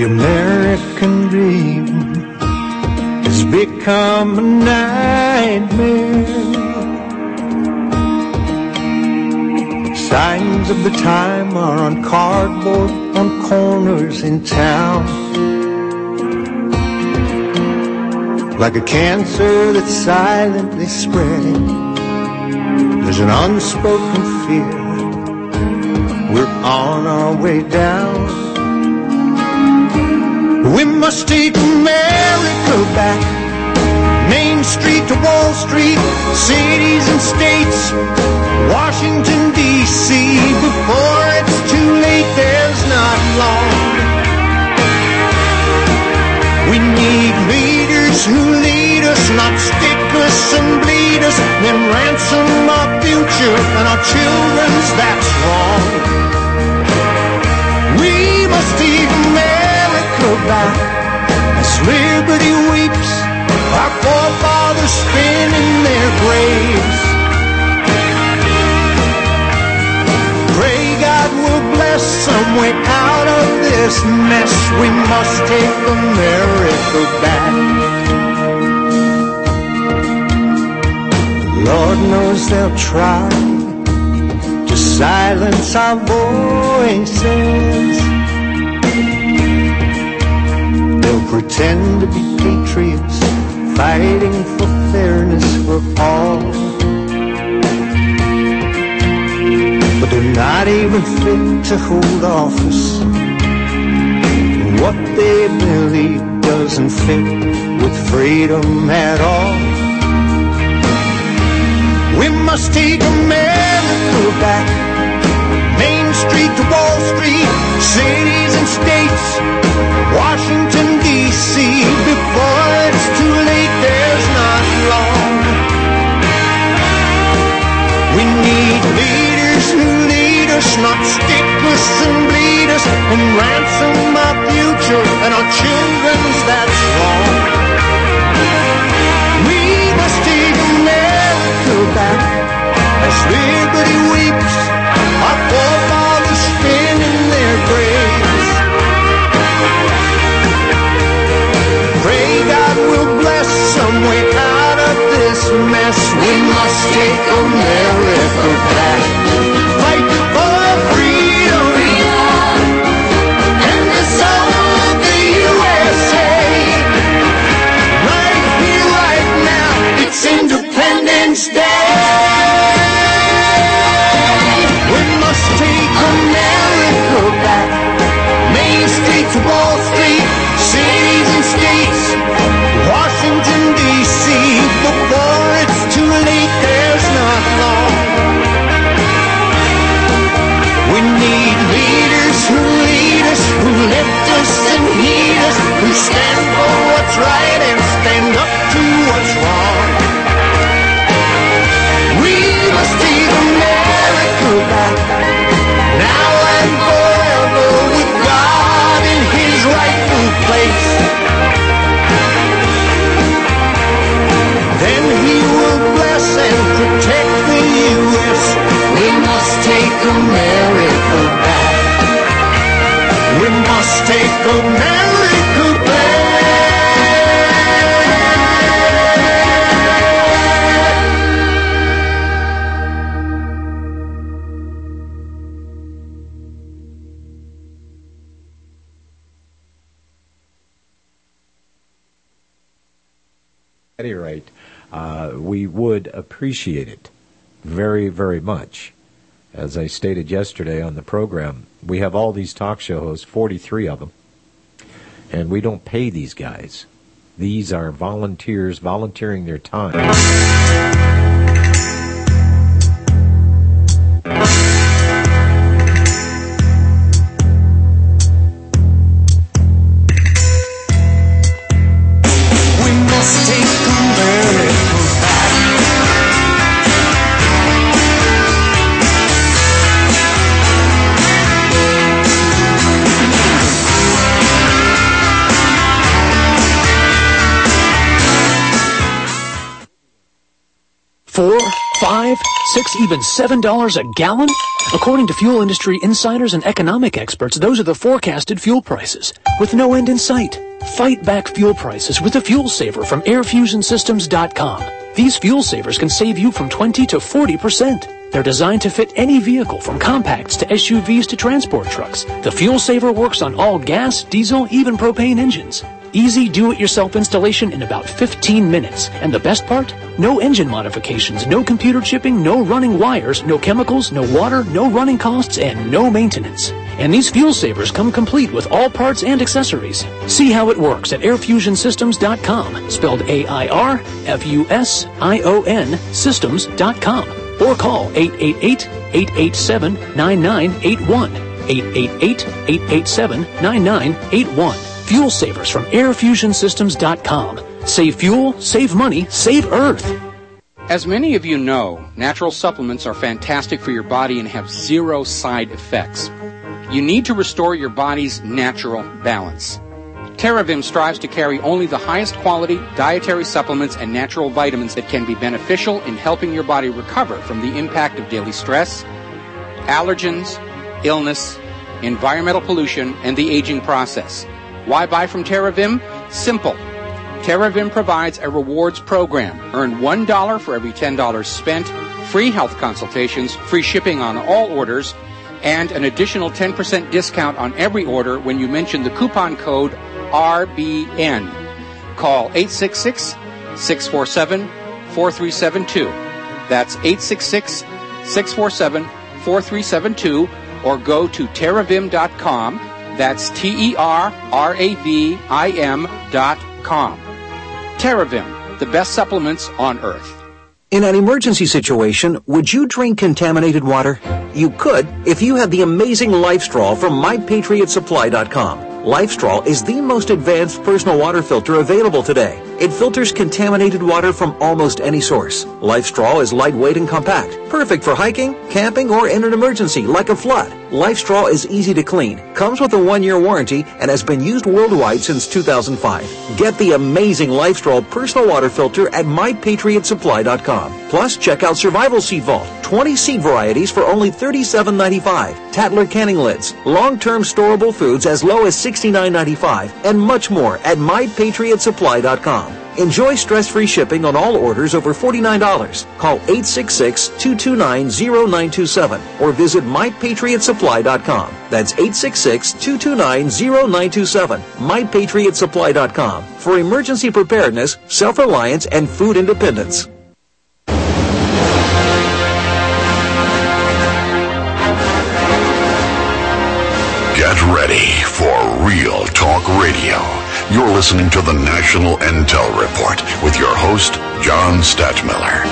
The American dream has become a nightmare. Signs of the time are on cardboard on corners in town. Like a cancer that's silently spreading, there's an unspoken fear. We're on our way down. We must take America back. Main Street to Wall Street, cities and states, Washington, D.C. Before it's too late, there's not long. We need leaders who lead us, not stick us and bleed us, then ransom our future and our children's, that's wrong. We must take America back as liberty weeps, our forefathers spin in their graves. Pray God will bless some way out of this mess. We must take America back. Lord knows they'll try to silence our voices. They'll pretend to be patriots, fighting for fairness for all, but they're not even fit to hold office. What they believe doesn't fit with freedom at all. We must take America back. Main Street to Wall Street, cities and states, Washington, D.C. Before it's too late, there's not long. We need leaders who lead us, not stick us and bleed us, and ransom our future and our children's, that's wrong. We must take America back as liberty weeps, our forefathers spin in their graves. Pray God will bless some way out of this mess. We must take America back. Fight for freedom and the soul of the USA. Right here, right now, it's Independence Day. We must take America back. Main Street to Wall Street, cities and states, Washington, D.C. Before it's too late, there's not long. We need leaders who lead us, who lift us and heed us, who stand for what's right and stand up to what's wrong. We must take America back, now and forever, with God in His rightful place. Then He will bless and protect the U.S. We must take America back. We must take America back. At any rate, we would appreciate it very, very much. As I stated yesterday on the program, we have all these talk show hosts, 43 of them, and we don't pay these guys. These are volunteers volunteering their time. $5, $6, even $7 a gallon? According to fuel industry insiders and economic experts, those are the forecasted fuel prices, with no end in sight. Fight back fuel prices with a Fuel Saver from AirFusionSystems.com. These fuel savers can save you from 20 to 40%. They're designed to fit any vehicle, from compacts to SUVs to transport trucks. The Fuel Saver works on all gas, diesel, even propane engines. Easy do-it-yourself installation in about 15 minutes. And the best part? No engine modifications, no computer chipping, no running wires, no chemicals, no water, no running costs, and no maintenance. And these fuel savers come complete with all parts and accessories. See how it works at airfusionsystems.com, spelled AIRFUSION systems.com, or call 888-887-9981, 888-887-9981. Fuel Savers from airfusionsystems.com. Save fuel, save money, save Earth. As many of you know, natural supplements are fantastic for your body and have zero side effects. You need to restore your body's natural balance. TerraVim strives to carry only the highest quality dietary supplements and natural vitamins that can be beneficial in helping your body recover from the impact of daily stress, allergens, illness, environmental pollution, and the aging process. Why buy from TerraVim? Simple. TerraVim provides a rewards program. Earn $1 for every $10 spent, free health consultations, free shipping on all orders, and an additional 10% discount on every order when you mention the coupon code RBN. Call 866-647-4372. That's 866-647-4372, or go to terravim.com. That's TerraVim.com. TerraVim, the best supplements on Earth. In an emergency situation, would you drink contaminated water? You could if you had the amazing LifeStraw from MyPatriotSupply.com. LifeStraw is the most advanced personal water filter available today. It filters contaminated water from almost any source. LifeStraw is lightweight and compact, perfect for hiking, camping, or in an emergency like a flood. LifeStraw is easy to clean, comes with a 1-year warranty, and has been used worldwide since 2005. Get the amazing LifeStraw personal water filter at MyPatriotSupply.com. Plus, check out Survival Seed Vault, 20 seed varieties for only $37.95, Tatler canning lids, long-term storable foods as low as $69.95, and much more at MyPatriotSupply.com. Enjoy stress-free shipping on all orders over $49. Call 866-229-0927 or visit MyPatriotSupply.com. That's 866-229-0927. MyPatriotSupply.com for emergency preparedness, self-reliance, and food independence. Get ready for Real Talk Radio. You're listening to the National Intel Report with your host, John Stadtmiller.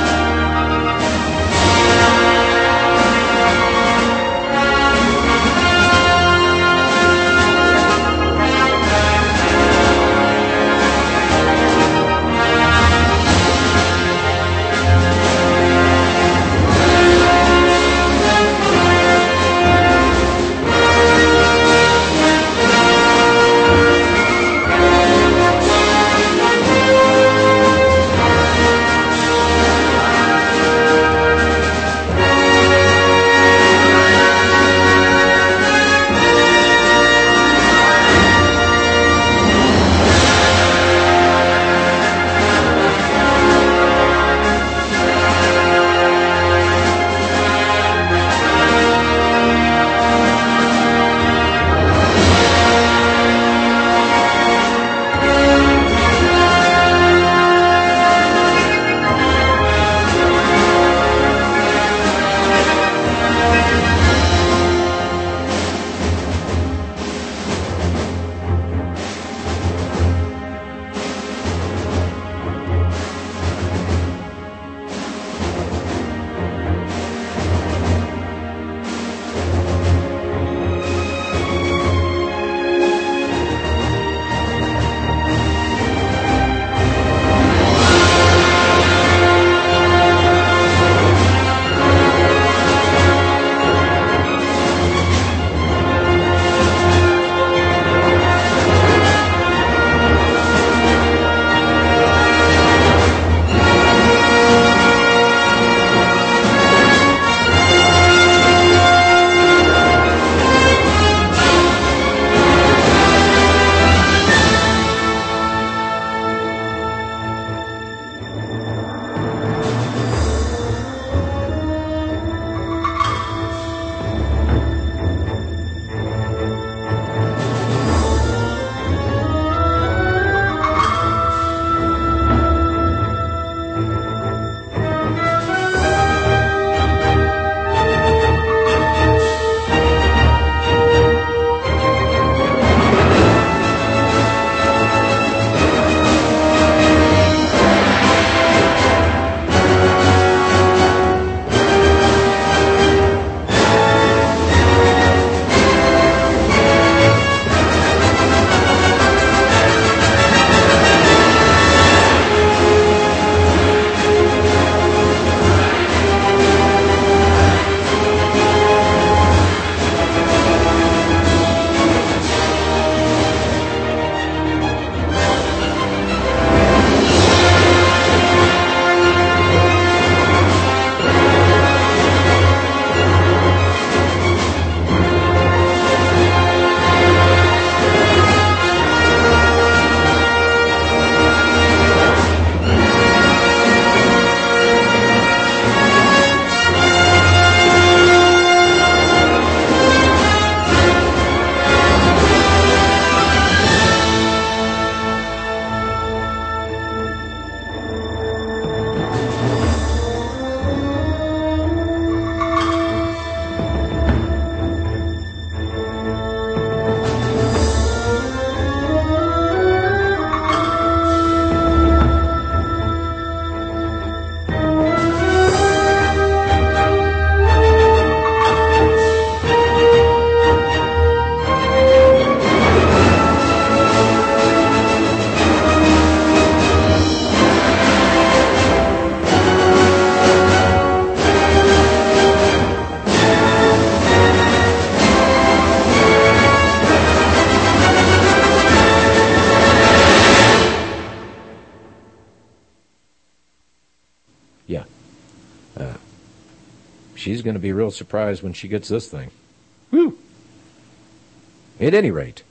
she's going to be real surprised when she gets this thing. Woo! At any rate,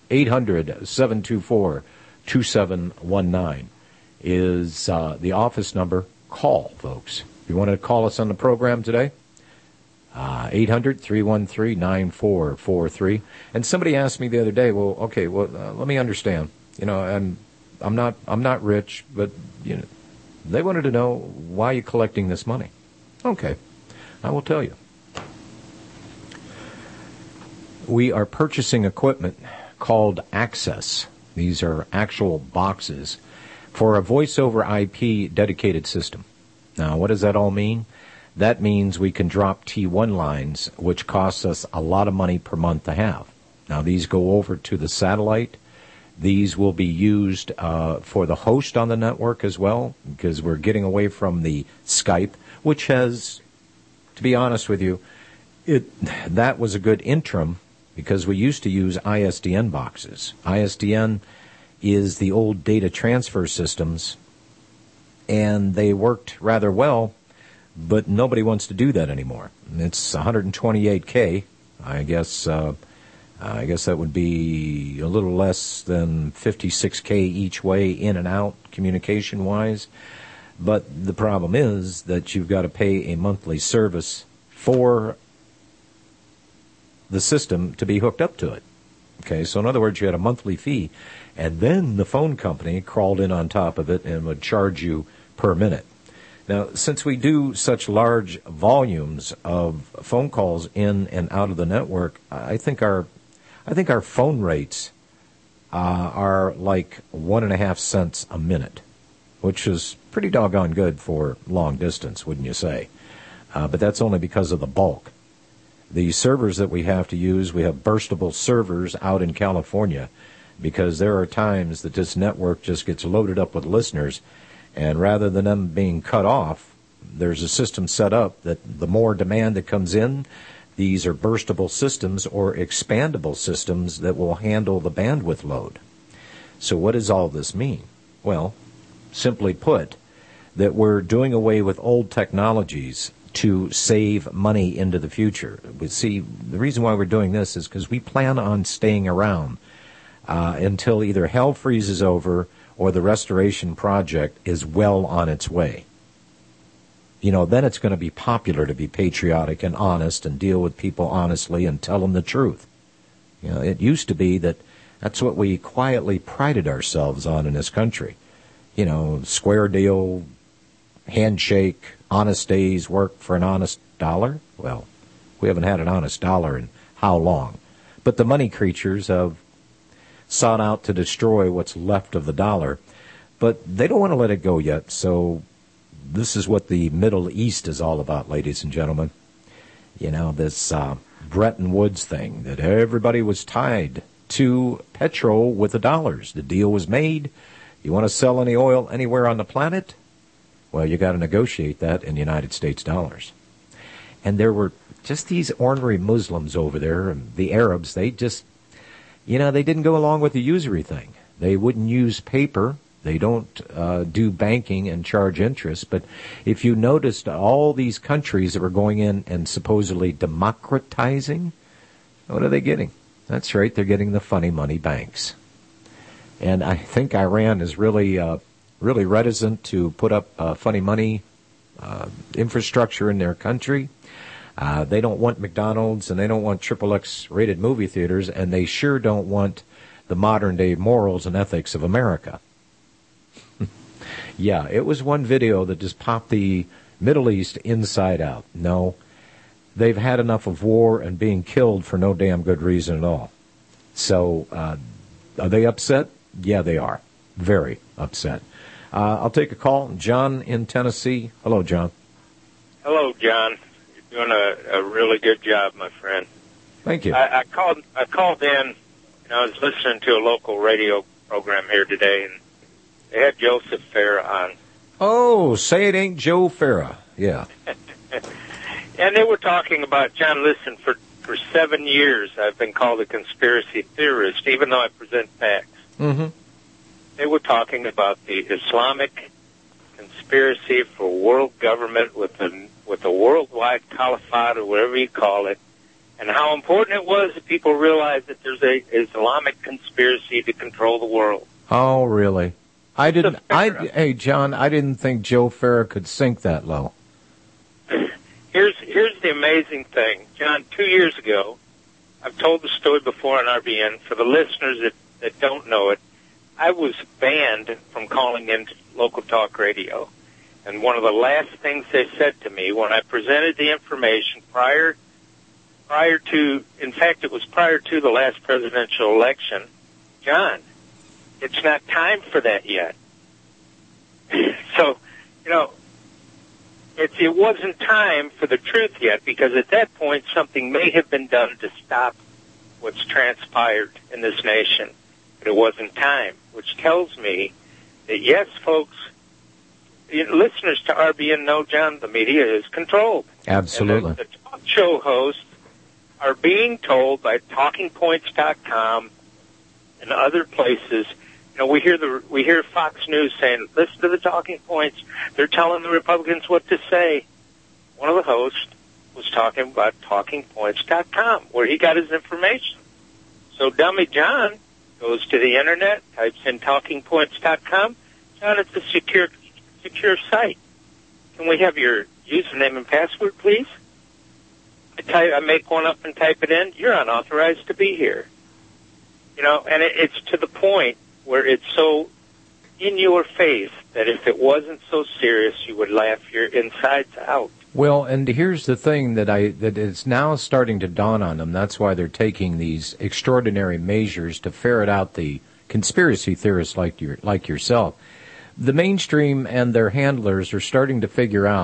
800-724-2719 is the office number. Call, folks. If you want to call us on the program today, 800-313-9443. And somebody asked me the other day, let me understand. I'm not rich, but they wanted to know why you're collecting this money. Okay, I will tell you. We are purchasing equipment called Access. These are actual boxes for a voice over IP dedicated system. Now, what does that all mean? That means we can drop T1 lines, which costs us a lot of money per month to have. Now, these go over to the satellite. These will be used for the host on the network as well, because we're getting away from the Skype, which has, to be honest with you, that was a good interim, because we used to use ISDN boxes. ISDN is the old data transfer systems, and they worked rather well, but nobody wants to do that anymore. It's 128K. I guess that would be a little less than 56K each way in and out communication-wise. But the problem is that you've got to pay a monthly service for the system to be hooked up to it. Okay, so in other words, you had a monthly fee, and then the phone company crawled in on top of it and would charge you per minute. Now, since we do such large volumes of phone calls in and out of the network, I think our phone rates are like 1.5 cents a minute, which is pretty doggone good for long distance, wouldn't you say? But that's only because of the bulk. The servers that we have to use, we have burstable servers out in California, because there are times that this network just gets loaded up with listeners, and rather than them being cut off, there's a system set up that the more demand that comes in, these are burstable systems or expandable systems that will handle the bandwidth load. So what does all this mean? Well, simply put, that we're doing away with old technologies to save money into the future. We see the reason why we're doing this is because we plan on staying around until either hell freezes over or the restoration project is well on its way. Then it's going to be popular to be patriotic and honest and deal with people honestly and tell them the truth. It used to be that's what we quietly prided ourselves on in this country. Square deal, handshake, honest days, work for an honest dollar. Well, we haven't had an honest dollar in how long? But the money creatures have sought out to destroy what's left of the dollar. But they don't want to let it go yet, so this is what the Middle East is all about, ladies and gentlemen. This Bretton Woods thing, that everybody was tied to petrol with the dollars. The deal was made. You want to sell any oil anywhere on the planet? Well, you got to negotiate that in United States dollars. And there were just these ornery Muslims over there, and the Arabs, they just, they didn't go along with the usury thing. They wouldn't use paper. They don't do banking and charge interest. But if you noticed, all these countries that were going in and supposedly democratizing, what are they getting? That's right, they're getting the funny money banks. And I think Iran is really reticent to put up funny money infrastructure in their country. They don't want McDonald's, and they don't want XXX rated movie theaters, and they sure don't want the modern day morals and ethics of America. Yeah, it was one video that just popped the Middle East inside out. No, they've had enough of war and being killed for no damn good reason at all. So, are they upset? Yeah, they are. Very upset. I'll take a call. John in Tennessee. Hello, John. Hello, John. You're doing a really good job, my friend. Thank you. I called in, I was listening to a local radio program here today, and they had Joseph Farah on. Oh, say it ain't Joe Farah. Yeah. And they were talking about, John, listen, for 7 years I've been called a conspiracy theorist, even though I present facts. Mm-hmm. They were talking about the Islamic conspiracy for world government with with a worldwide caliphate or whatever you call it, and how important it was that people realized that there's a Islamic conspiracy to control the world. Oh, really? Hey, John, I didn't think Joe Farah could sink that low. Here's the amazing thing. John, 2 years ago, I've told the story before on RBN. For the listeners that don't know it, I was banned from calling into local talk radio. And one of the last things they said to me when I presented the information prior to, in fact, it was prior to the last presidential election, John, it's not time for that yet. So, it wasn't time for the truth yet, because at that point something may have been done to stop what's transpired in this nation. But it wasn't time, which tells me that, yes, folks, listeners to RBN know, John, the media is controlled. Absolutely. And the talk show hosts are being told by TalkingPoints.com and other places. We hear Fox News saying, listen to the Talking Points. They're telling the Republicans what to say. One of the hosts was talking about TalkingPoints.com, where he got his information. So Dummy John goes to the Internet, types in TalkingPoints.com. John, it's a secure site. Can we have your username and password, please? I make one up and type it in. You're unauthorized to be here. And it's to the point where it's so in your face that if it wasn't so serious, you would laugh your insides out. Well, and here's the thing that is now starting to dawn on them. That's why they're taking these extraordinary measures to ferret out the conspiracy theorists like yourself. The mainstream and their handlers are starting to figure out.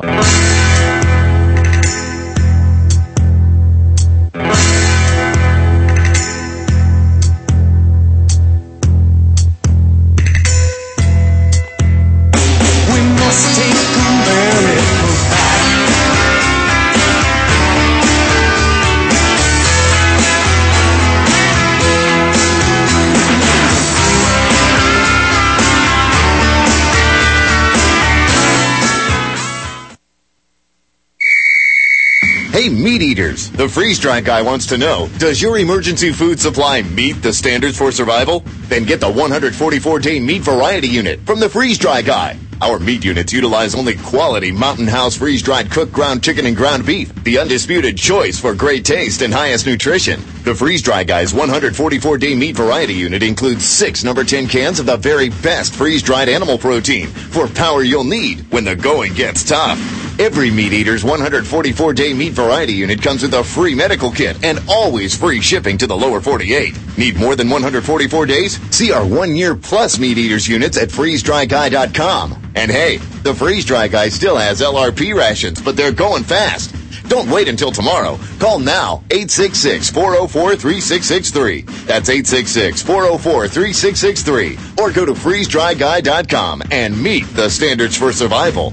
Hey, meat eaters, the freeze-dry guy wants to know, does your emergency food supply meet the standards for survival? Then get the 144-day meat variety unit from the freeze-dry guy. Our meat units utilize only quality Mountain House freeze-dried cooked ground chicken and ground beef, the undisputed choice for great taste and highest nutrition. The freeze-dry guy's 144-day meat variety unit includes 6 number 10 cans of the very best freeze-dried animal protein for power you'll need when the going gets tough. Every meat eater's 144-day meat variety unit comes with a free medical kit and always free shipping to the lower 48. Need more than 144 days? See our 1-year plus meat eaters units at freezedryguy.com. And hey, the Freeze Dry Guy still has LRP rations, but they're going fast. Don't wait until tomorrow. Call now, 866-404-3663. That's 866-404-3663. Or go to freezedryguy.com and meet the standards for survival.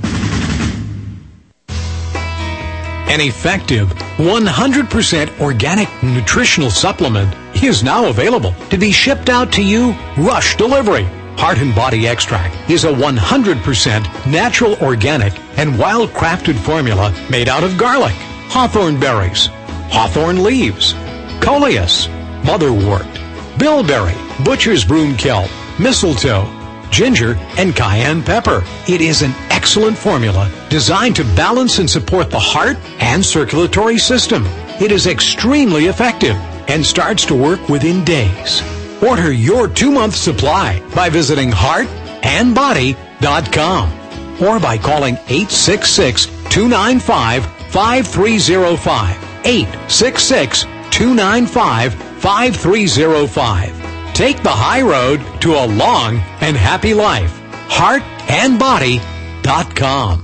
An effective 100% organic nutritional supplement is now available to be shipped out to you rush delivery. Heart and Body Extract is a 100% natural, organic, and wild-crafted formula made out of garlic, hawthorn berries, hawthorn leaves, coleus, motherwort, bilberry, butcher's broom kelp, mistletoe, ginger, and cayenne pepper. It is an excellent formula designed to balance and support the heart and circulatory system. It is extremely effective and starts to work within days. Order your 2-month supply by visiting heartandbody.com or by calling 866-295-5305. 866-295-5305. Take the high road to a long and happy life. heartandbody.com.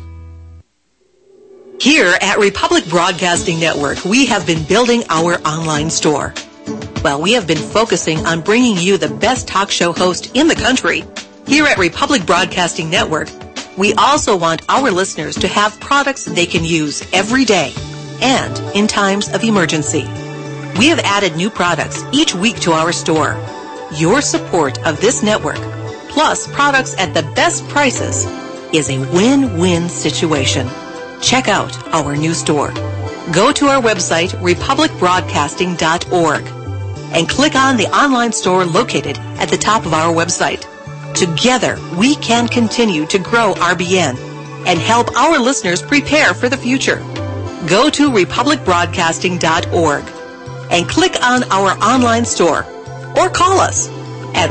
Here at Republic Broadcasting Network, we have been building our online store. Well, we have been focusing on bringing you the best talk show host in the country. Here at Republic Broadcasting Network, we also want our listeners to have products they can use every day and in times of emergency. We have added new products each week to our store. Your support of this network, plus products at the best prices, is a win-win situation. check out our new store. Go to our website, republicbroadcasting.org, and click on the online store located at the top of our website. Together, we can continue to grow RBN and help our listeners prepare for the future. Go to republicbroadcasting.org and click on our online store or call us at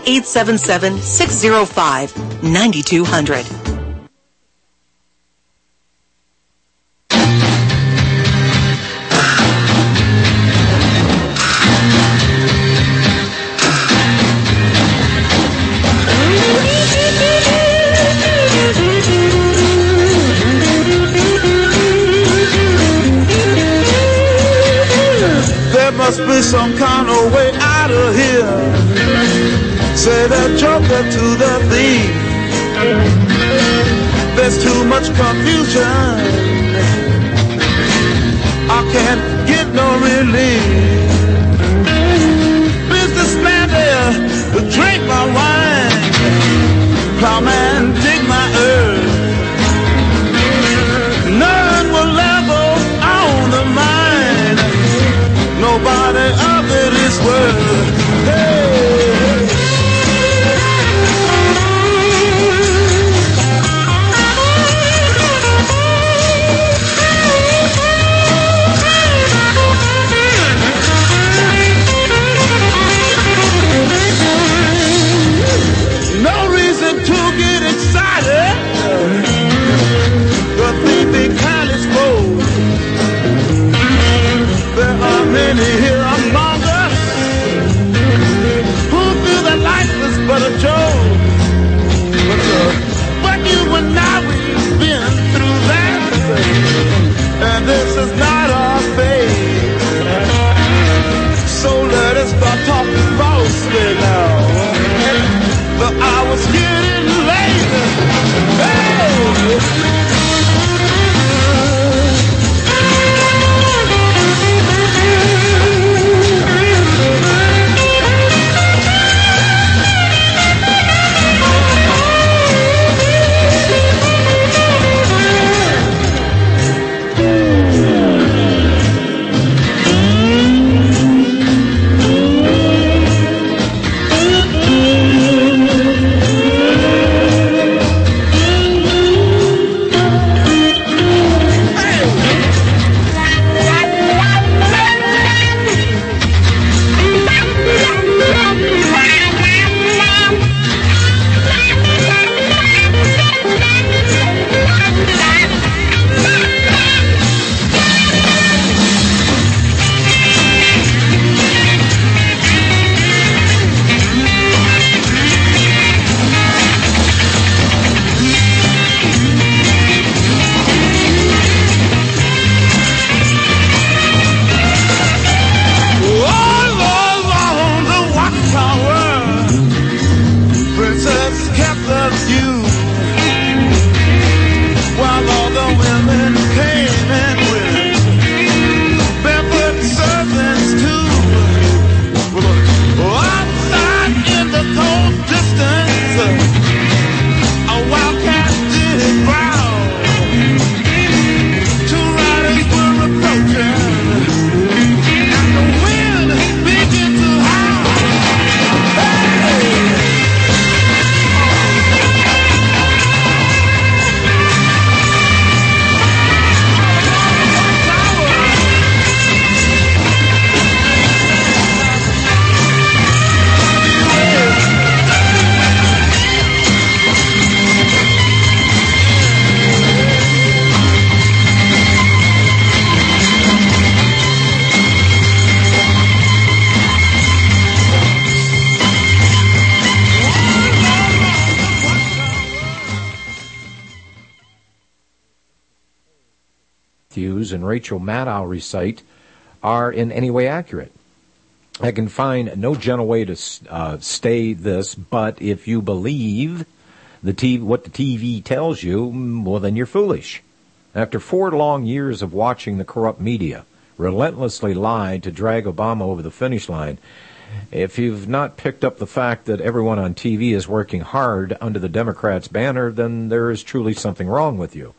1-877-605-9200. Must be some kind of way out of here. Say the joker to the thief. There's too much confusion. I can't get no relief. Businessman there to drink my wine. Plowman dig my earth. None will level on the mine. Nobody of it is worth. Hey. No reason to get excited. The thief be kind exposed. There are many here among us who feel that life is but a joke. But you and I, we've been through that, and this is not our fate. So let us start talking falsely now. The hour's getting late. Hey! And Rachel Maddow recite are in any way accurate. I can find no gentle way to stay this, but if you believe what the TV tells you, well, then you're foolish. After 4 long years of watching the corrupt media relentlessly lie to drag Obama over the finish line, if you've not picked up the fact that everyone on TV is working hard under the Democrats' banner, then there is truly something wrong with you.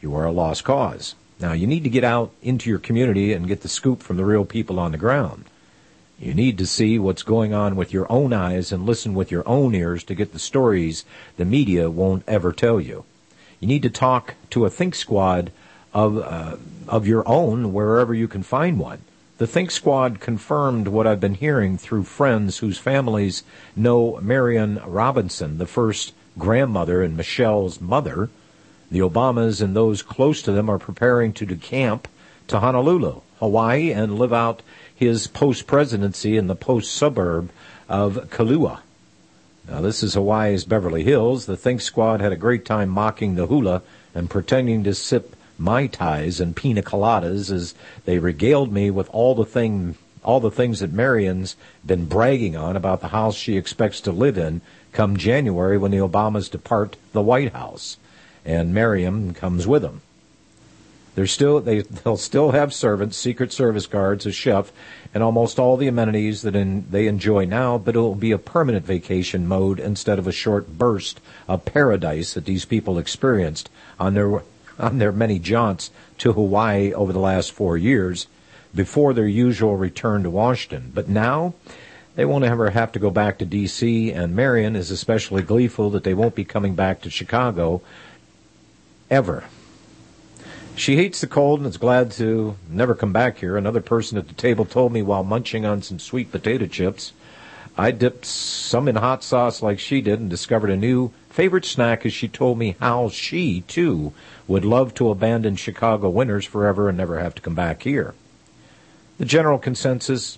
you are a lost cause. Now, you need to get out into your community and get the scoop from the real people on the ground. You need to see what's going on with your own eyes and listen with your own ears to get the stories the media won't ever tell you. You need to talk to a Think Squad of your own wherever you can find one. The Think Squad confirmed what I've been hearing through friends whose families know Marion Robinson, the first grandmother and Michelle's mother. The Obamas and those close to them are preparing to decamp to Honolulu, Hawaii, and live out his post-presidency in the post-suburb of Kailua. Now, this is Hawaii's Beverly Hills. The Think Squad had a great time mocking the hula and pretending to sip Mai Tais and pina coladas as they regaled me with all the things that Marion's been bragging on about the house she expects to live in come January when the Obamas depart the White House, and Mariam comes with them. They'll still have servants, Secret Service guards, a chef, and almost all the amenities that they enjoy now, but it will be a permanent vacation mode instead of a short burst of paradise that these people experienced on their many jaunts to Hawaii over the last 4 years before their usual return to Washington. But now they won't ever have to go back to D.C., and Marion is especially gleeful that they won't be coming back to Chicago ever. She hates the cold and is glad to never come back here. Another person at the table told me while munching on some sweet potato chips, I dipped some in hot sauce like she did and discovered a new favorite snack as she told me how she, too, would love to abandon Chicago winters forever and never have to come back here. The general consensus...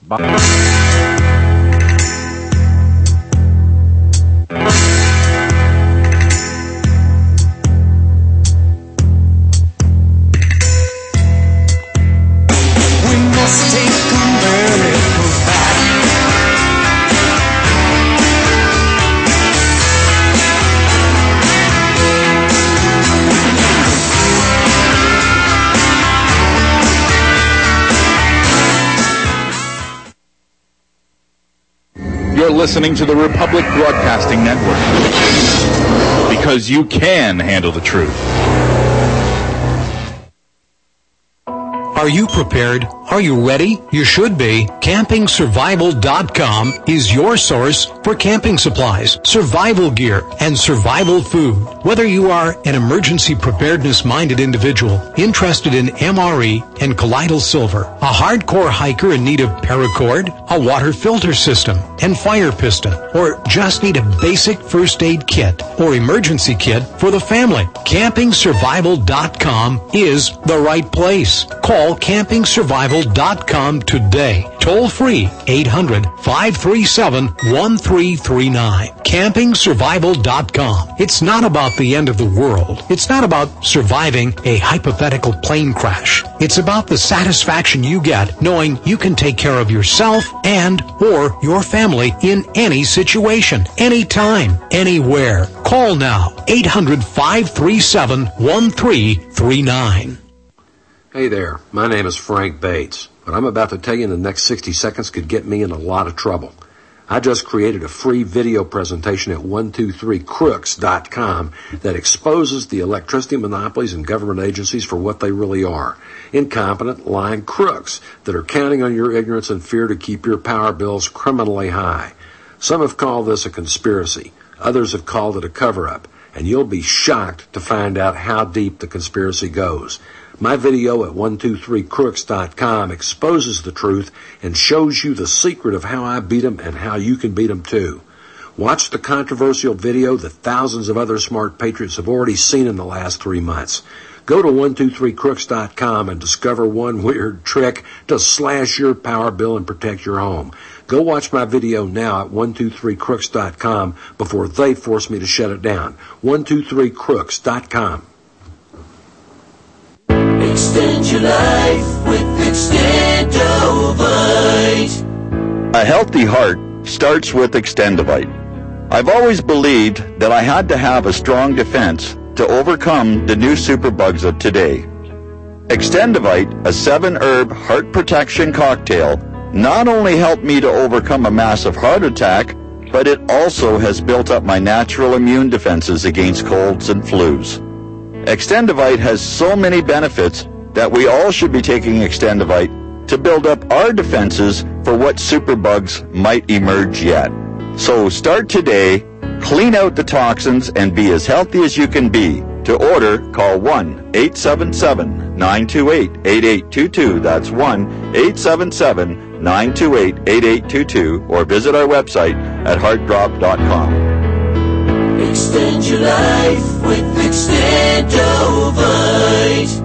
You're listening to the Republic Broadcasting Network, because you can handle the truth. Are you prepared? Are you ready? You should be. CampingSurvival.com is your source for camping supplies, survival gear, and survival food. Whether you are an emergency preparedness-minded individual interested in MRE and colloidal silver, a hardcore hiker in need of paracord, a water filter system, and fire piston, or just need a basic first aid kit or emergency kit for the family, CampingSurvival.com is the right place. Call CampingSurvival.com today. Toll free 800-537-1339. CampingSurvival.com. It's not about the end of the world. It's not about surviving a hypothetical plane crash. It's about the satisfaction you get knowing you can take care of yourself and or your family in any situation, anytime, anywhere. Call now 800-537-1339. Hey there, my name is Frank Bates. What I'm about to tell you in the next 60 seconds could get me in a lot of trouble. I just created a free video presentation at 123crooks.com that exposes the electricity monopolies and government agencies for what they really are. Incompetent, lying crooks that are counting on your ignorance and fear to keep your power bills criminally high. Some have called this a conspiracy. Others have called it a cover-up. And you'll be shocked to find out how deep the conspiracy goes. My video at 123crooks.com exposes the truth and shows you the secret of how I beat them and how you can beat them too. Watch the controversial video that thousands of other smart patriots have already seen in the last 3 months. Go to 123crooks.com and discover one weird trick to slash your power bill and protect your home. Go watch my video now at 123crooks.com before they force me to shut it down. 123crooks.com. Extend your life with Extendovite. A healthy heart starts with Extendovite. I've always believed that I had to have a strong defense to overcome the new superbugs of today. Extendovite, a 7-herb heart protection cocktail, not only helped me to overcome a massive heart attack, but it also has built up my natural immune defenses against colds and flus. Extendivite has so many benefits that we all should be taking Extendivite to build up our defenses for what superbugs might emerge yet. So start today, clean out the toxins, and be as healthy as you can be. To order, call 1-877-928-8822. That's 1-877-928-8822. Or visit our website at heartdrop.com. Extend your life with Extendovite.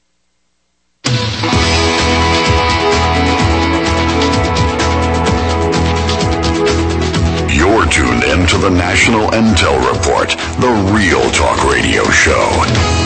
You're tuned in to the National Intel Report, the Real Talk Radio Show.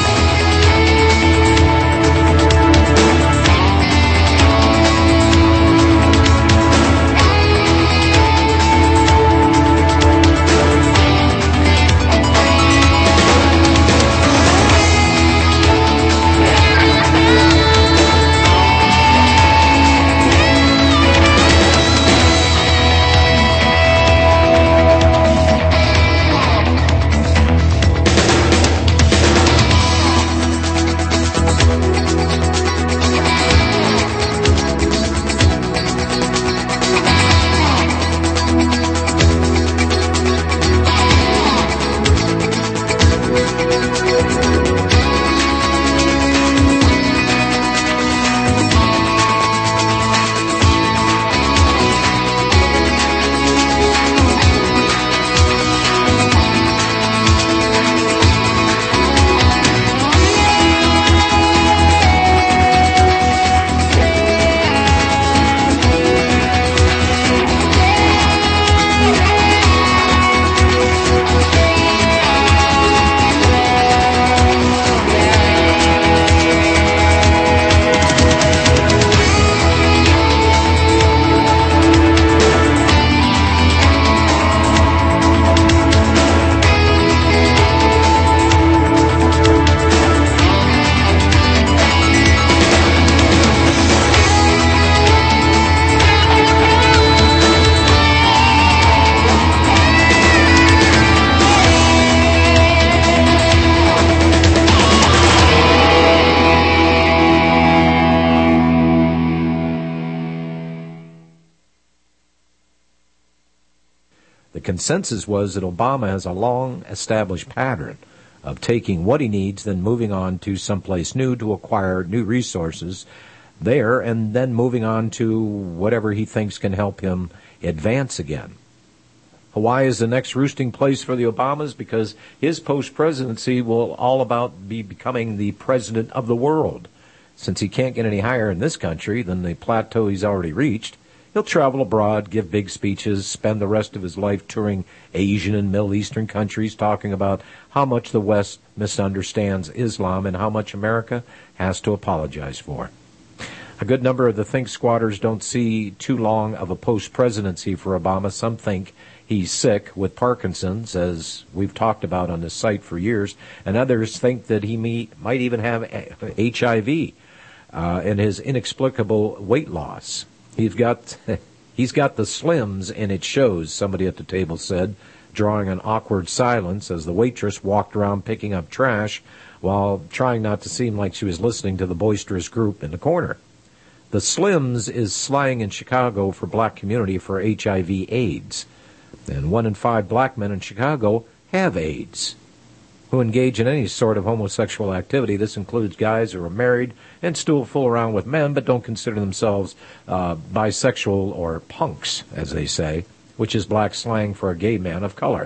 The consensus was that Obama has a long-established pattern of taking what he needs, then moving on to someplace new to acquire new resources there, and then moving on to whatever he thinks can help him advance again. Hawaii is the next roosting place for the Obamas because his post-presidency will all about be becoming the president of the world. Since he can't get any higher in this country than the plateau he's already reached, he'll travel abroad, give big speeches, spend the rest of his life touring Asian and Middle Eastern countries, talking about how much the West misunderstands Islam and how much America has to apologize for. A good number of the Think Squatters don't see too long of a post-presidency for Obama. Some think he's sick with Parkinson's, as we've talked about on this site for years, and others think that he might even have HIV and his inexplicable weight loss. He's got the slims, and it shows, somebody at the table said, drawing an awkward silence as the waitress walked around picking up trash while trying not to seem like she was listening to the boisterous group in the corner. The slims is slang in Chicago for black community for HIV/AIDS. And 1 in 5 black men in Chicago have AIDS, who engage in any sort of homosexual activity. This includes guys who are married and still fool around with men but don't consider themselves bisexual or punks, as they say, which is black slang for a gay man of color.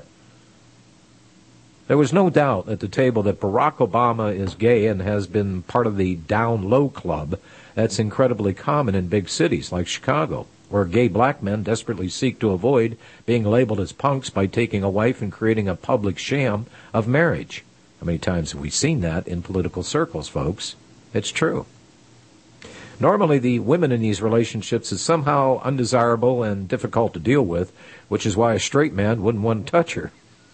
There was no doubt at the table that Barack Obama is gay and has been part of the down low club that's incredibly common in big cities like Chicago, where gay black men desperately seek to avoid being labeled as punks by taking a wife and creating a public sham of marriage. How many times have we seen that in political circles, folks? It's true. Normally, the women in these relationships is somehow undesirable and difficult to deal with, which is why a straight man wouldn't want to touch her.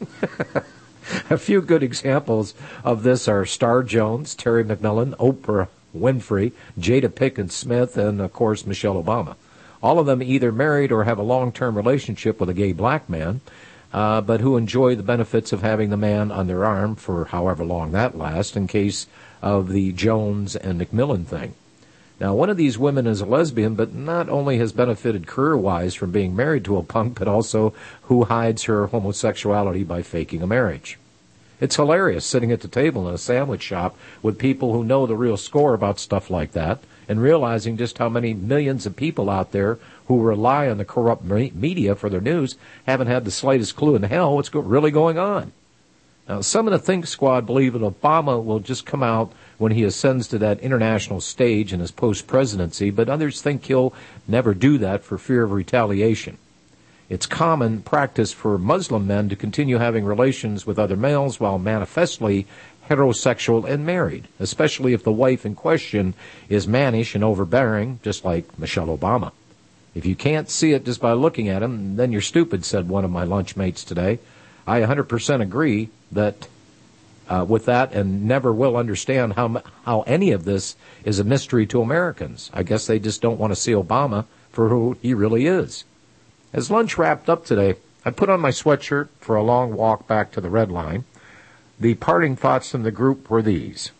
A few good examples of this are Star Jones, Terry McMillan, Oprah Winfrey, Jada Pinkett Smith, and, of course, Michelle Obama. All of them either married or have a long-term relationship with a gay black man, but who enjoy the benefits of having the man on their arm for however long that lasts in case of the Jones and McMillan thing. Now, one of these women is a lesbian, but not only has benefited career-wise from being married to a punk, but also who hides her homosexuality by faking a marriage. It's hilarious sitting at the table in a sandwich shop with people who know the real score about stuff like that and realizing just how many millions of people out there who rely on the corrupt media for their news haven't had the slightest clue in hell what's really going on. Now, some of the Think Squad believe that Obama will just come out when he ascends to that international stage in his post-presidency, but others think he'll never do that for fear of retaliation. It's common practice for Muslim men to continue having relations with other males while manifestly heterosexual and married, especially if the wife in question is mannish and overbearing, just like Michelle Obama. If you can't see it just by looking at him, then you're stupid, said one of my lunch mates today. I 100% agree that with that, and never will understand how any of this is a mystery to Americans. I guess they just don't want to see Obama for who he really is. As lunch wrapped up today, I put on my sweatshirt for a long walk back to the Red Line. The parting thoughts from the group were these.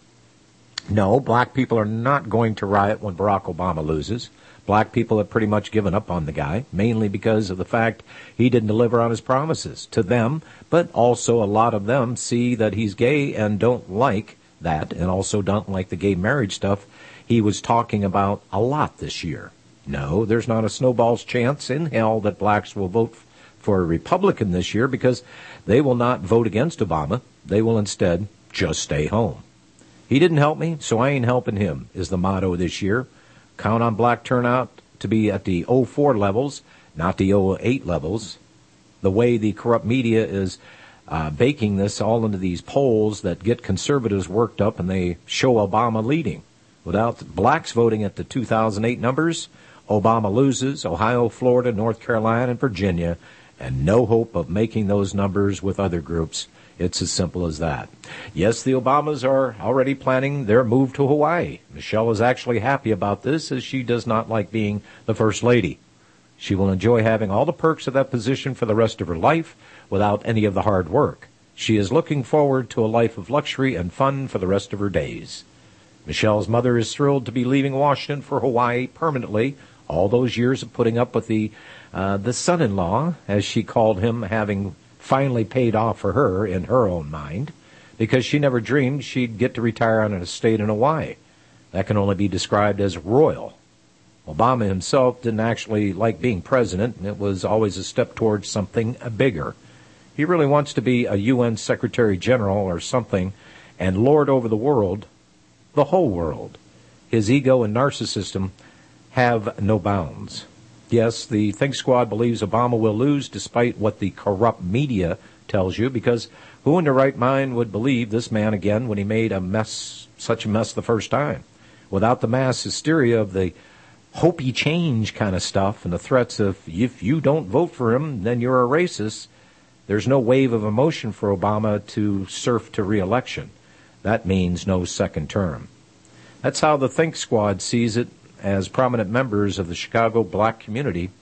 No, black people are not going to riot when Barack Obama loses. Black people have pretty much given up on the guy, mainly because of the fact he didn't deliver on his promises to them, but also a lot of them see that he's gay and don't like that, and also don't like the gay marriage stuff he was talking about a lot this year. No, there's not a snowball's chance in hell that blacks will vote for a Republican this year because they will not vote against Obama. They will instead just stay home. He didn't help me, so I ain't helping him, is the motto this year. Count on black turnout to be at the 04 levels, not the 08 levels. The way the corrupt media is baking this all into these polls that get conservatives worked up and they show Obama leading. Without blacks voting at the 2008 numbers, Obama loses Ohio, Florida, North Carolina, and Virginia, and no hope of making those numbers with other groups. It's as simple as that. Yes, the Obamas are already planning their move to Hawaii. Michelle is actually happy about this, as she does not like being the First Lady. She will enjoy having all the perks of that position for the rest of her life without any of the hard work. She is looking forward to a life of luxury and fun for the rest of her days. Michelle's mother is thrilled to be leaving Washington for Hawaii permanently. All those years of putting up with the son-in-law, as she called him, having finally paid off for her in her own mind, because she never dreamed she'd get to retire on an estate in Hawaii. That can only be described as royal. Obama himself didn't actually like being president. It was always a step towards something bigger. He really wants to be a UN Secretary General or something and lord over the world, the whole world. His ego and narcissism have no bounds. Yes, the Think Squad believes Obama will lose despite what the corrupt media tells you, because who in their right mind would believe this man again when he made such a mess the first time? Without the mass hysteria of the hope he change kind of stuff and the threats of if you don't vote for him, then you're a racist, there's no wave of emotion for Obama to surf to re-election. That means no second term. That's how the Think Squad sees it as prominent members of the Chicago black community.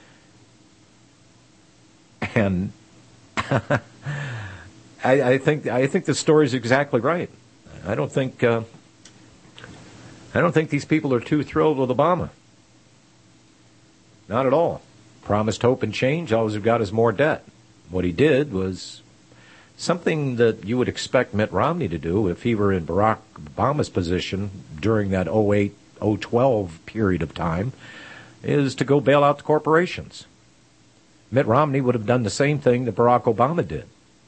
And I think the story is exactly right. I don't think these people are too thrilled with Obama. Not at all. Promised hope and change. All he's got is more debt. What he did was something that you would expect Mitt Romney to do if he were in Barack Obama's position during that 2008-2012 period of time, is to go bail out the corporations. Mitt Romney would have done the same thing that Barack Obama did.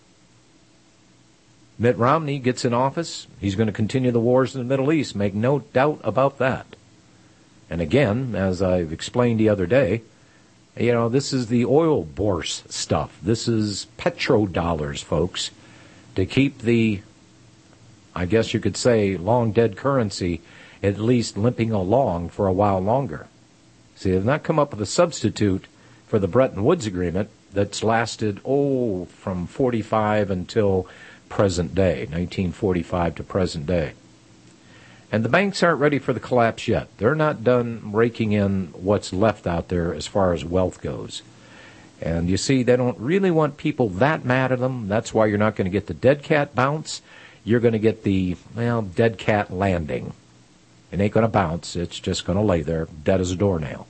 Mitt Romney gets in office, he's going to continue the wars in the Middle East, make no doubt about that. And again, as I've explained the other day, this is the oil bourse stuff. This is petrodollars, folks, to keep the, I guess you could say, long-dead currency at least limping along for a while longer. See, they've not come up with a substitute for the Bretton Woods Agreement that's lasted, from 45 until present day, 1945 to present day. And the banks aren't ready for the collapse yet. They're not done raking in what's left out there as far as wealth goes. And you see, they don't really want people that mad at them. That's why you're not going to get the dead cat bounce. You're going to get the, dead cat landing. It ain't going to bounce. It's just going to lay there, dead as a doornail.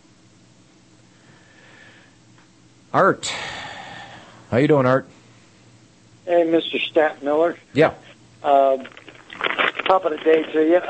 Art. How you doing, Art? Hey, Mr. Stat Miller. Yeah. Top of the day to you.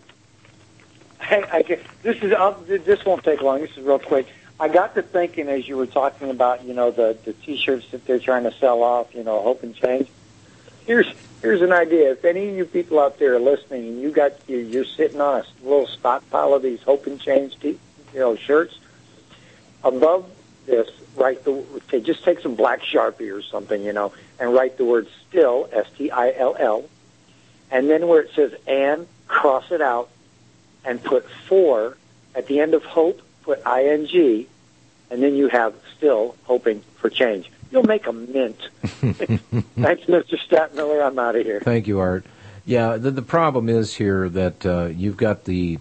Hey, this won't take long. This is real quick. I got to thinking as you were talking about, the T-shirts that they're trying to sell off, hope and change. Here's an idea. If any of you people out there are listening and you're sitting on a little stockpile of these hope and change, shirts, above this, just take some black Sharpie or something, and write the word still, S-T-I-L-L, and then where it says and, cross it out, and put 4 at the end of hope, put I-N-G, and then you have still hoping for change. You'll make a mint. Thanks, Mr. Stat Miller. I'm out of here. Thank you, Art. Yeah, the problem is here that you've got the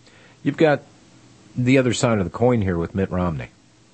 other side of the coin here with Mitt Romney.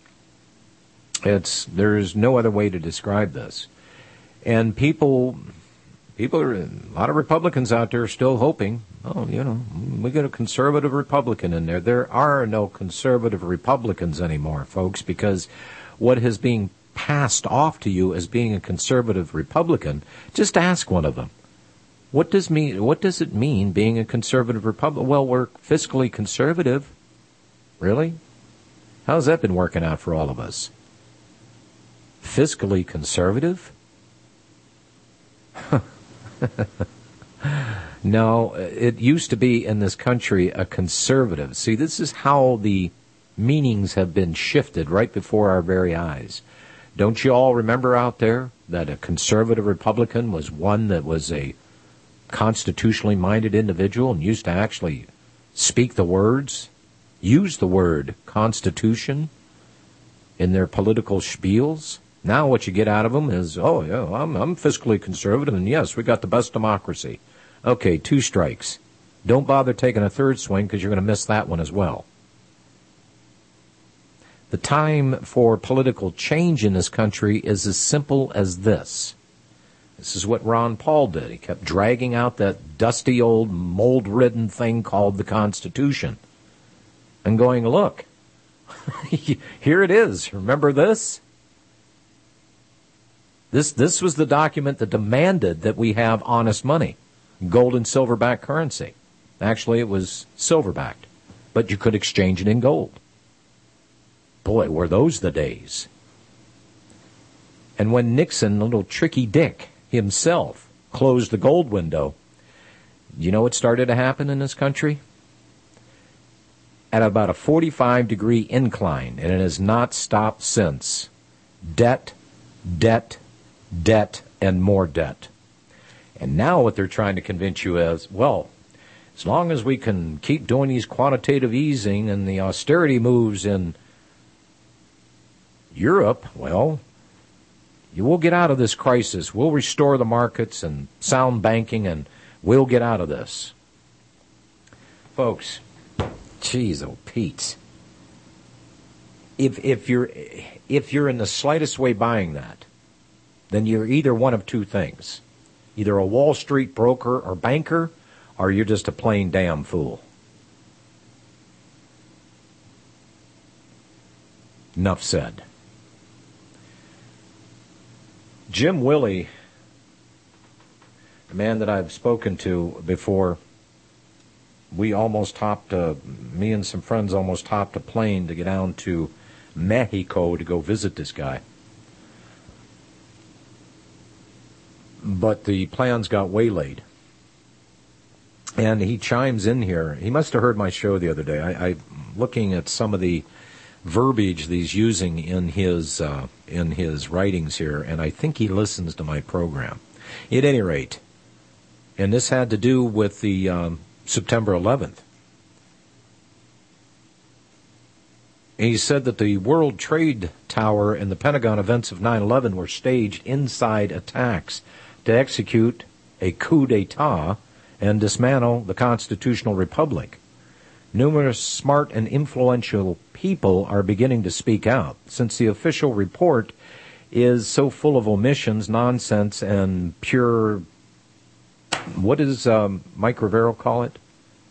There's no other way to describe this. And people are, a lot of Republicans out there are still hoping, we got a conservative Republican in there. There are no conservative Republicans anymore, folks, because what is being passed off to you as being a conservative Republican, just ask one of them. What does it mean being a conservative Republican? Well, we're fiscally conservative. Really? How's that been working out for all of us? Fiscally conservative? No, it used to be in this country a conservative. See, this is how the meanings have been shifted right before our very eyes. Don't you all remember out there that a conservative Republican was one that was a constitutionally minded individual and used to actually speak the words, use the word Constitution in their political spiels? Now what you get out of them is, I'm fiscally conservative, and yes, we got the best democracy. Okay, 2 strikes. Don't bother taking a third swing because you're going to miss that one as well. The time for political change in this country is as simple as this. This is what Ron Paul did. He kept dragging out that dusty old mold-ridden thing called the Constitution and going, look, here it is. Remember this? This was the document that demanded that we have honest money, gold and silver-backed currency. Actually, it was silver-backed, but you could exchange it in gold. Boy, were those the days. And when Nixon, little tricky Dick himself, closed the gold window, you know what started to happen in this country? At about a 45-degree incline, and it has not stopped since. Debt, debt, debt, and more debt. And now what they're trying to convince you is, well, as long as we can keep doing these quantitative easing and the austerity moves in Europe, well, you will get out of this crisis. We'll restore the markets and sound banking, and we'll get out of this. Folks, geez, oh Pete, if you're in the slightest way buying that, then you're either one of 2 things. Either a Wall Street broker or banker, or you're just a plain damn fool. Enough said. Jim Willey, a man that I've spoken to before, me and some friends almost hopped a plane to get down to Mexico to go visit this guy. But the plans got waylaid. And he chimes in here. He must have heard my show the other day. I'm looking at some of the verbiage that he's using in his writings here, and I think he listens to my program. At any rate, and this had to do with the September 11th. And he said that the World Trade Tower and the Pentagon events of 9/11 were staged inside attacks to execute a coup d'etat and dismantle the constitutional republic. Numerous smart and influential people are beginning to speak out, since the official report is so full of omissions, nonsense, and pure, what does Mike Rivero call it?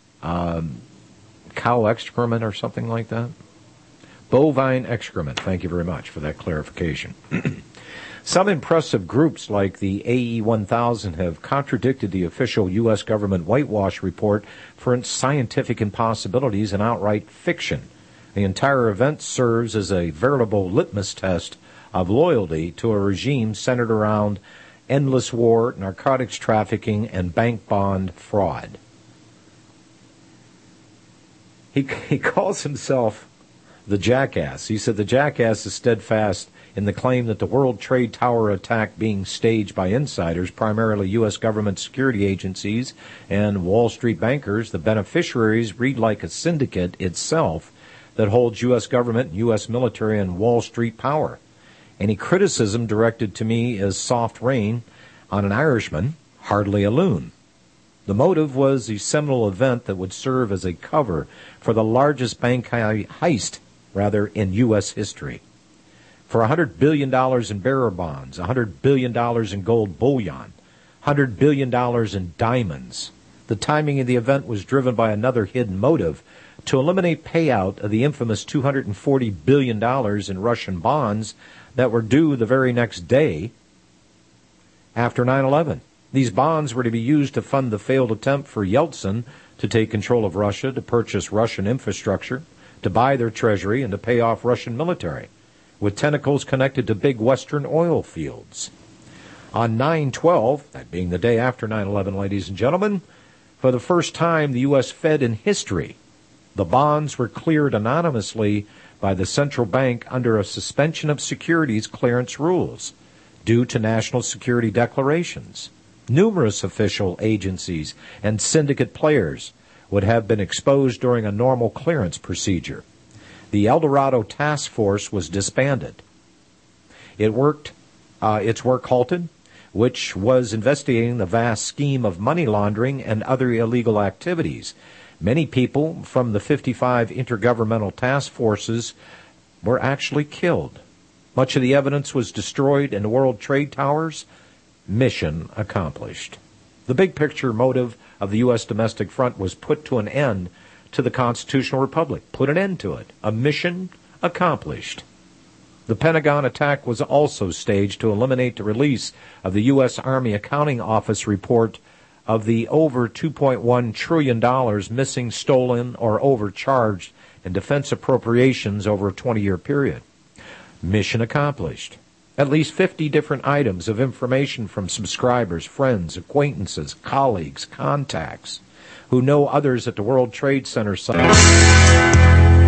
Cow excrement or something like that? Bovine excrement. Thank you very much for that clarification. Some impressive groups like the AE1000 have contradicted the official U.S. government whitewash report for its scientific impossibilities and outright fiction. The entire event serves as a veritable litmus test of loyalty to a regime centered around endless war, narcotics trafficking, and bank bond fraud. He calls himself the jackass. He said the jackass is steadfast in the claim that the World Trade Tower attack being staged by insiders, primarily U.S. government security agencies and Wall Street bankers, the beneficiaries read like a syndicate itself that holds U.S. government, U.S. military, and Wall Street power. Any criticism directed to me is soft rain on an Irishman, hardly a loon. The motive was the seminal event that would serve as a cover for the largest bank heist, in U.S. history. For $100 billion in bearer bonds, $100 billion in gold bullion, $100 billion in diamonds. The timing of the event was driven by another hidden motive to eliminate payout of the infamous $240 billion in Russian bonds that were due the very next day after 9/11. These bonds were to be used to fund the failed attempt for Yeltsin to take control of Russia, to purchase Russian infrastructure, to buy their treasury, and to pay off Russian military, with tentacles connected to big Western oil fields. On 9/12, that being the day after 9/11, ladies and gentlemen, for the first time the U.S. Fed in history, the bonds were cleared anonymously by the central bank under a suspension of securities clearance rules due to national security declarations. Numerous official agencies and syndicate players would have been exposed during a normal clearance procedure. The El Dorado Task Force was disbanded. Its work halted, which was investigating the vast scheme of money laundering and other illegal activities. Many people from the 55 intergovernmental task forces were actually killed. Much of the evidence was destroyed in the World Trade Towers. Mission accomplished. The big picture motive of the U.S. domestic front was put to an end to the constitutional republic. Put an end to it. A mission accomplished. The Pentagon attack was also staged to eliminate the release of the U.S. Army Accounting Office report of the over $2.1 trillion missing, stolen, or overcharged in defense appropriations over a 20-year period. Mission accomplished. At least 50 different items of information from subscribers, friends, acquaintances, colleagues, contacts who know others at the World Trade Center site.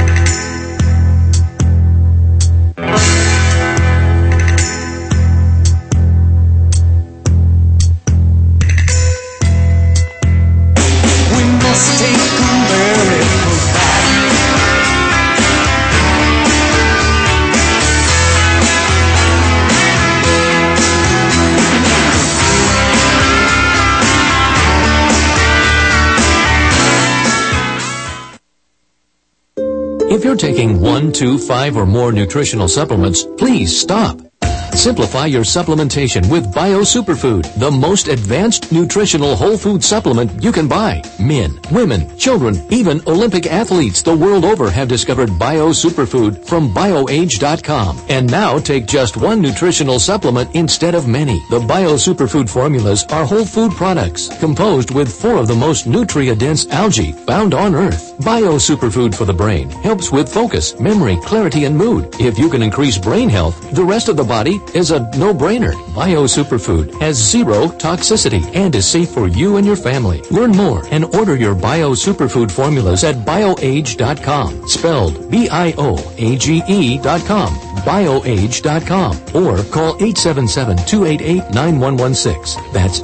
If you're taking 1, 2, 5, or more nutritional supplements, please stop. Simplify your supplementation with Bio Superfood, the most advanced nutritional whole food supplement you can buy. Men, women, children, even Olympic athletes the world over have discovered Bio Superfood from BioAge.com. And now take just one nutritional supplement instead of many. The Bio Superfood formulas are whole food products composed with 4 of the most nutrient-dense algae found on Earth. Bio Superfood for the brain helps with focus, memory, clarity, and mood. If you can increase brain health, the rest of the body is a no-brainer. Bio Superfood has 0 toxicity and is safe for you and your family. Learn more and order your Bio Superfood formulas at BioAge.com, spelled BIOAGE.com, BioAge.com, or call 877-288-9116. That's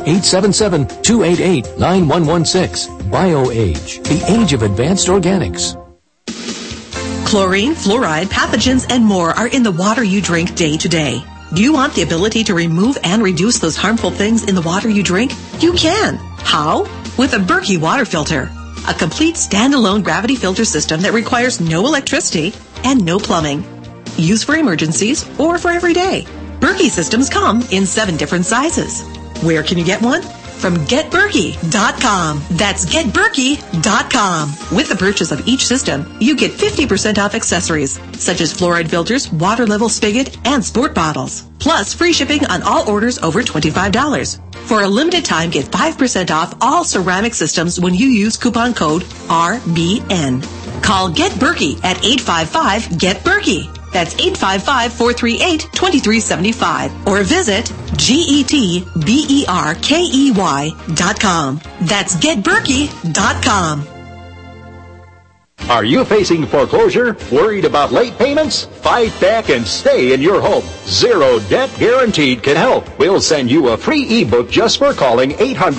877-288-9116. BioAge, the age of advanced organics. Chlorine, fluoride, pathogens, and more are in the water you drink day to day. Do you want the ability to remove and reduce those harmful things in the water you drink? You can. How? With a Berkey water filter. a complete standalone gravity filter system that requires no electricity and no plumbing. Used for emergencies or for every day. Berkey systems come in 7 different sizes. Where can you get one? From GetBerkey.com. That's GetBerkey.com. With the purchase of each system, you get 50% off accessories, such as fluoride filters, water level spigot, and sport bottles. Plus, free shipping on all orders over $25. For a limited time, get 5% off all ceramic systems when you use coupon code RBN. Call Get Berkey at 855-GET-BERKEY. That's 855-438-2375. Or visit GetBerkey.com. That's GetBerkey.com. Are you facing foreclosure? Worried about late payments? Fight back and stay in your home. Zero Debt Guaranteed can help. We'll send you a free ebook just for calling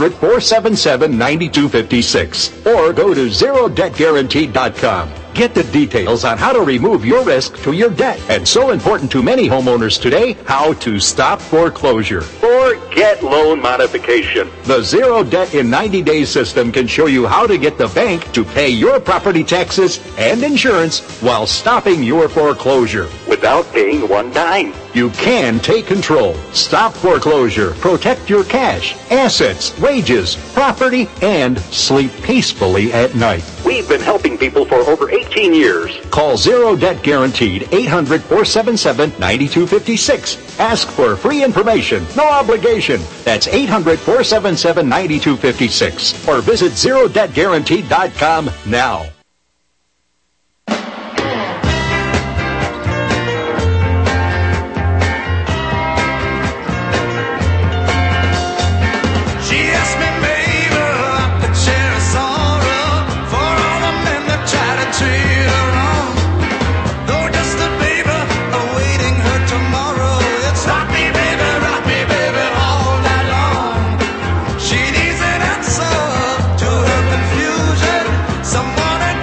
800-477-9256. Or go to ZeroDebtGuaranteed.com. Get the details on how to remove your risk to your debt. And so important to many homeowners today, how to stop foreclosure or get loan modification. The Zero Debt in 90 Days system can show you how to get the bank to pay your property taxes and insurance while stopping your foreclosure without paying one dime. You can take control, stop foreclosure, protect your cash, assets, wages, property, and sleep peacefully at night. We've been helping people for over 18 years. Call Zero Debt Guaranteed 800-477-9256. Ask for free information, no obligation. That's 800-477-9256. Or visit ZeroDebtGuaranteed.com now. Someone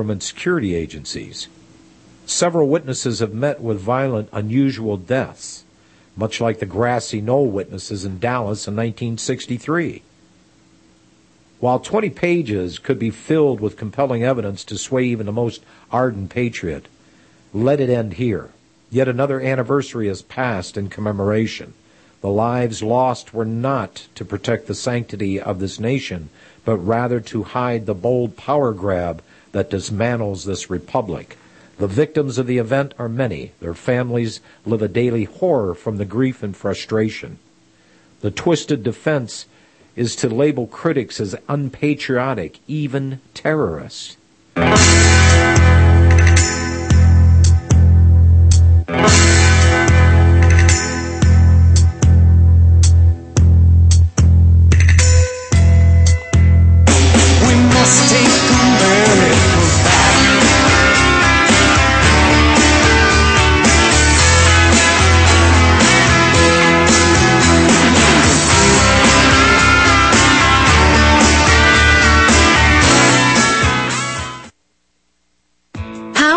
government security agencies. Several witnesses have met with violent, unusual deaths, much like the grassy knoll witnesses in Dallas in 1963. While 20 pages could be filled with compelling evidence to sway even the most ardent patriot, let it end here. Yet another anniversary has passed in commemoration. The lives lost were not to protect the sanctity of this nation, but rather to hide the bold power grab that dismantles this republic. The victims of the event are many. Their families live a daily horror from the grief and frustration. The twisted defense is to label critics as unpatriotic, even terrorists.